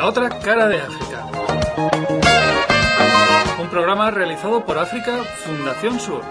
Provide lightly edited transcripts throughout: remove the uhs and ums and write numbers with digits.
La otra cara de África. Un programa realizado por África Fundación Sur.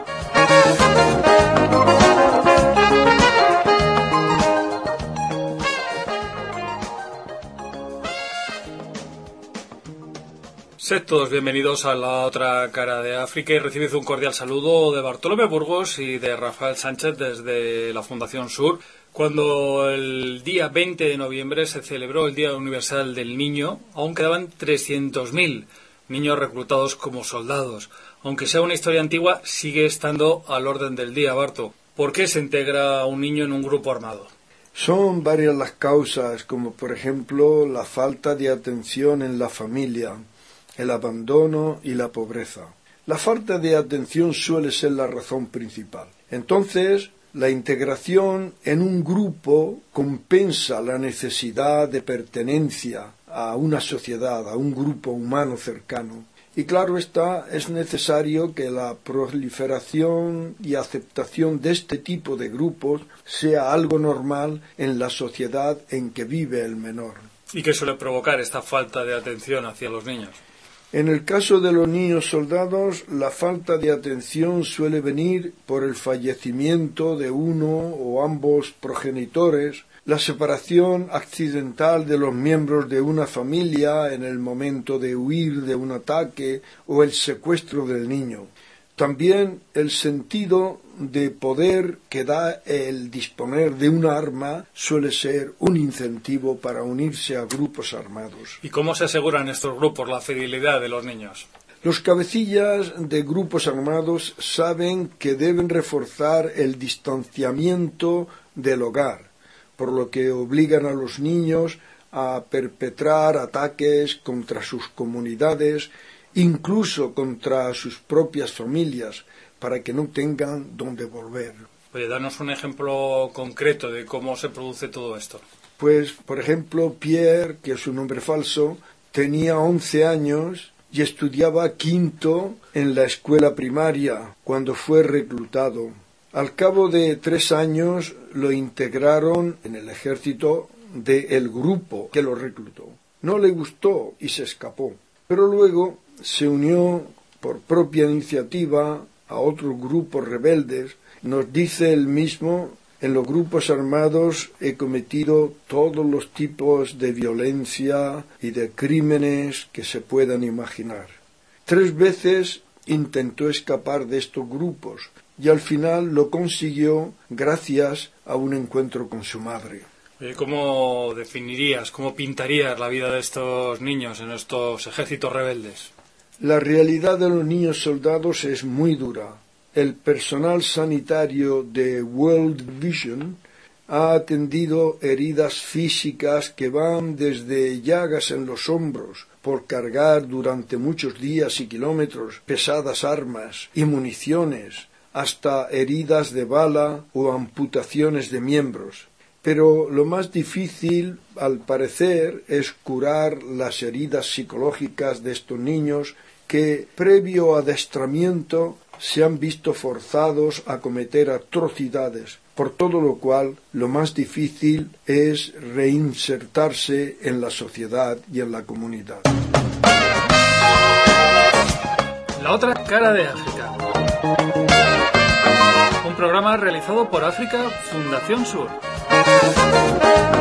Sed todos bienvenidos a La otra cara de África y recibid un cordial saludo de Bartolomé Burgos y de Rafael Sánchez desde la Fundación Sur. Cuando el día 20 de noviembre se celebró el Día Universal del Niño, aún quedaban 300.000 niños reclutados como soldados. Aunque sea una historia antigua, sigue estando al orden del día, Barto. ¿Por qué se integra un niño en un grupo armado? Son varias las causas, como por ejemplo la falta de atención en la familia, el abandono y la pobreza. La falta de atención suele ser la razón principal. Entonces, la integración en un grupo compensa la necesidad de pertenencia a una sociedad, a un grupo humano cercano. Y claro está, es necesario que la proliferación y aceptación de este tipo de grupos sea algo normal en la sociedad en que vive el menor. ¿Y qué suele provocar esta falta de atención hacia los niños? En el caso de los niños soldados, la falta de atención suele venir por el fallecimiento de uno o ambos progenitores, la separación accidental de los miembros de una familia en el momento de huir de un ataque o el secuestro del niño. También el sentido de poder que da el disponer de un arma suele ser un incentivo para unirse a grupos armados. ¿Y cómo se aseguran estos grupos la fidelidad de los niños? Los cabecillas de grupos armados saben que deben reforzar el distanciamiento del hogar, por lo que obligan a los niños a perpetrar ataques contra sus comunidades, incluso contra sus propias familias, para que no tengan dónde volver. Oye, danos un ejemplo concreto de cómo se produce todo esto. Pues, por ejemplo, Pierre, que es un nombre falso, tenía 11 años y estudiaba quinto en la escuela primaria cuando fue reclutado. Al cabo de 3 años lo integraron en el ejército del grupo que lo reclutó. No le gustó y se escapó, pero luego se unió por propia iniciativa a otros grupos rebeldes. Nos dice él mismo: en los grupos armados he cometido todos los tipos de violencia y de crímenes que se puedan imaginar. 3 veces intentó escapar de estos grupos y al final lo consiguió gracias a un encuentro con su madre. ¿Cómo definirías, cómo pintarías la vida de estos niños en estos ejércitos rebeldes? La realidad de los niños soldados es muy dura. El personal sanitario de World Vision ha atendido heridas físicas que van desde llagas en los hombros por cargar durante muchos días y kilómetros pesadas armas y municiones, hasta heridas de bala o amputaciones de miembros. Pero lo más difícil, al parecer, es curar las heridas psicológicas de estos niños que, previo adestramiento, se han visto forzados a cometer atrocidades, por todo lo cual lo más difícil es reinsertarse en la sociedad y en la comunidad. La otra cara de África. Un programa realizado por África Fundación Sur.